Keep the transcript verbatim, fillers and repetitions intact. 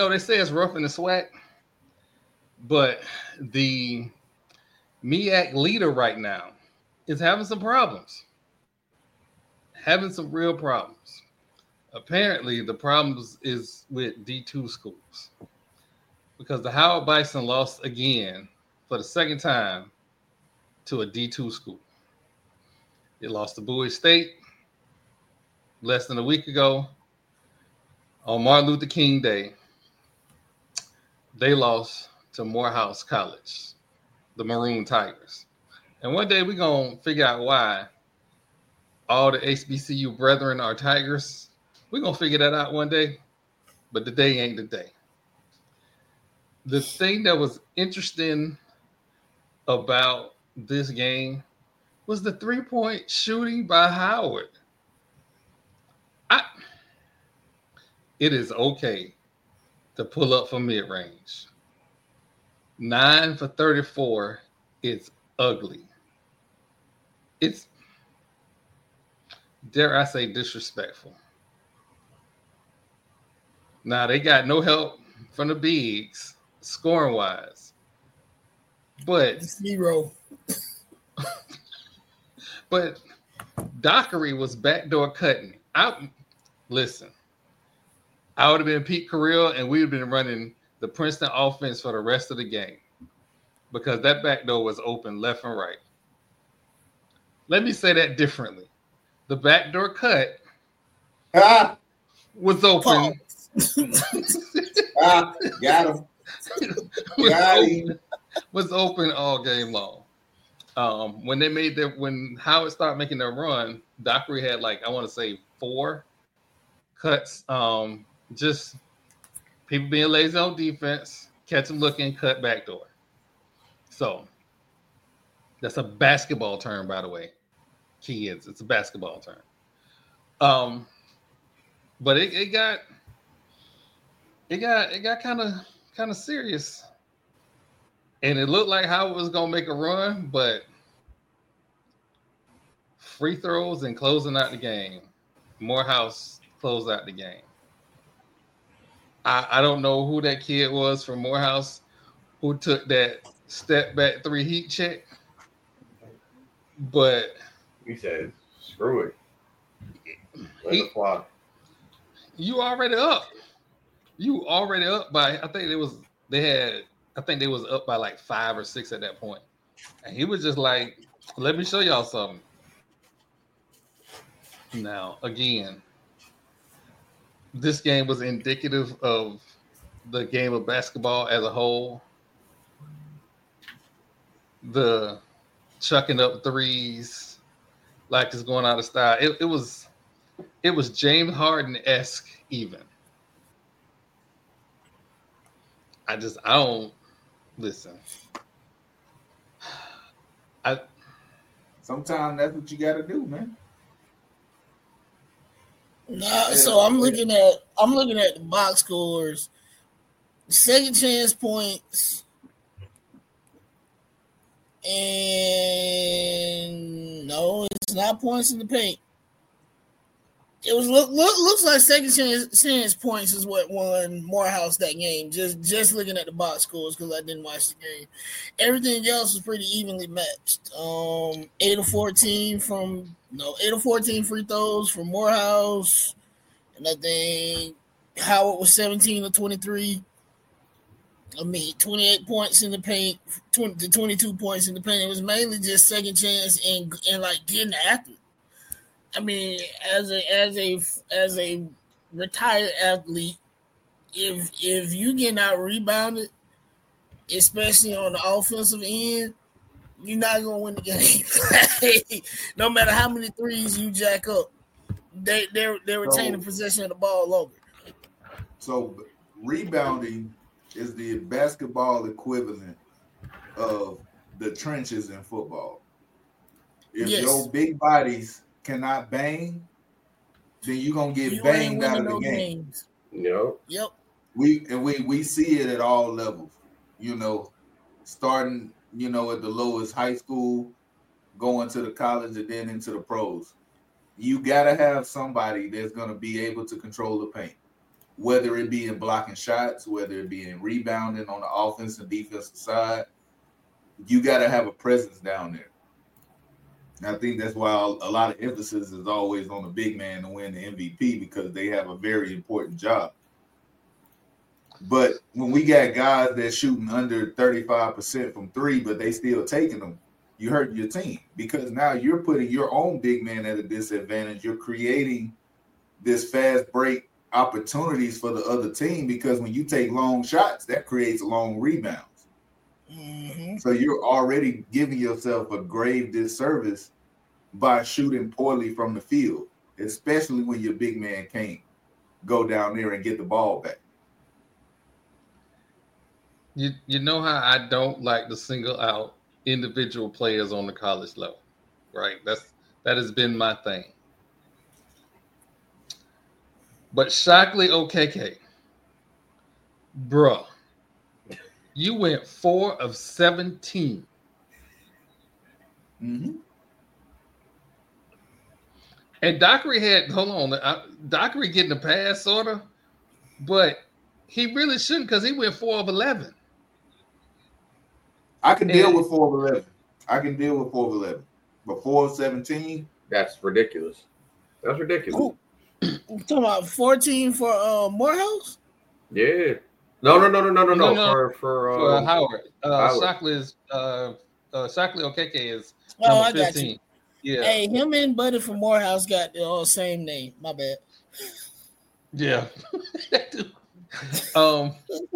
know, they say it's rough in the SWAC, but the MEAC leader right now is having some problems, having some real problems. Apparently, the problems is with D two schools because the Howard Bison lost again for the second time to a D two school. They lost to Bowie State less than a week ago on Martin Luther King Day. They lost to Morehouse College, the Maroon Tigers. And one day we're going to figure out why all the H B C U brethren are Tigers. We're going to figure that out one day, but the day ain't the day. The thing that was interesting about this game was the three-point shooting by Howard. I, it is okay to pull up from mid-range. Nine for thirty-four is ugly. It's, dare I say, disrespectful. Now, they got no help from the bigs, scoring-wise. But zero. But Dockery was backdoor cutting. I listen. I would have been Pete Carril, and we would have been running the Princeton offense for the rest of the game because that backdoor was open left and right. Let me say that differently. The backdoor cut ah. was open. ah, got him. was, got open him. was open all game long. Um, when they made their when Howard started making their run, Dockery had like I want to say four cuts. Um, just people being lazy on defense, catch them looking, cut backdoor. So that's a basketball term, by the way, kids. It's a basketball term. Um, but it, it got it got it got kind of kind of serious. And it looked like Howard was going to make a run, but free throws and closing out the game. Morehouse closed out the game. I, I don't know who that kid was from Morehouse who took that step back three heat check, but he said, screw it. Let he, it fly. You already up. You already up by, I think it was, they had, I think they was up by like five or six at that point. And he was just like, let me show y'all something. Now, again, this game was indicative of the game of basketball as a whole. The chucking up threes like it's going out of style. It, it was it was James Harden-esque even. I just, I don't, listen. I Sometimes that's what you got to do, man. Nah, so I'm looking at I'm looking at the box scores, second chance points, and no, it's not points in the paint. It was look, look looks like second chance, chance points is what won Morehouse that game. Just just looking at the box scores because I didn't watch the game. Everything else was pretty evenly matched. Um, eight of fourteen from no eight of fourteen free throws from Morehouse, and I think Howard was seventeen of twenty-three. I mean, twenty-eight points in the paint, twenty to twenty-two points in the paint. It was mainly just second chance and and like getting after it. I mean, as a as a as a retired athlete, if if you get out rebounded, especially on the offensive end, you're not gonna win the game. No matter how many threes you jack up, they they they retain so, the possession of the ball longer. So rebounding is the basketball equivalent of the trenches in football. If yes. your big bodies cannot bang, then you're gonna get you banged out of the game. Games. Yep. Yep. We and we we see it at all levels, you know, starting, you know, at the lowest high school, going to the college and then into the pros. You gotta have somebody that's gonna be able to control the paint. whether it be in blocking shots, whether it be in rebounding on the offense and defensive side. You got to have a presence down there. And I think that's why a lot of emphasis is always on the big man to win the M V P, because they have a very important job. But when we got guys that shooting under thirty-five percent from three, but they still taking them, you hurt your team, because now you're putting your own big man at a disadvantage. You're creating this fast break opportunities for the other team, because when you take long shots, that creates long rebounds. Mm-hmm. So you're already giving yourself a grave disservice by shooting poorly from the field, especially when your big man can't go down there and get the ball back. You you know how I don't like to single out individual players on the college level, right? That's that has been my thing. But Shockley Okeke, bruh, you went four of seventeen. Mm-hmm. And Dockery had, hold on, uh, Dockery getting a pass, sort of, but he really shouldn't, because he went four of eleven. I can deal and, with four of eleven. I can deal with four of eleven. But four of seventeen? That's ridiculous. That's ridiculous. Ooh. You talking about fourteen for uh, Morehouse? Yeah. No, no, no, no, no, no, no. no. For for, for um, Howard. Uh, Howard. Shockley is uh, uh, Shockley Okeke is oh, number I got fifteen. You. Yeah. Hey, him and Buddy from Morehouse got the uh, same name. My bad. Yeah. um.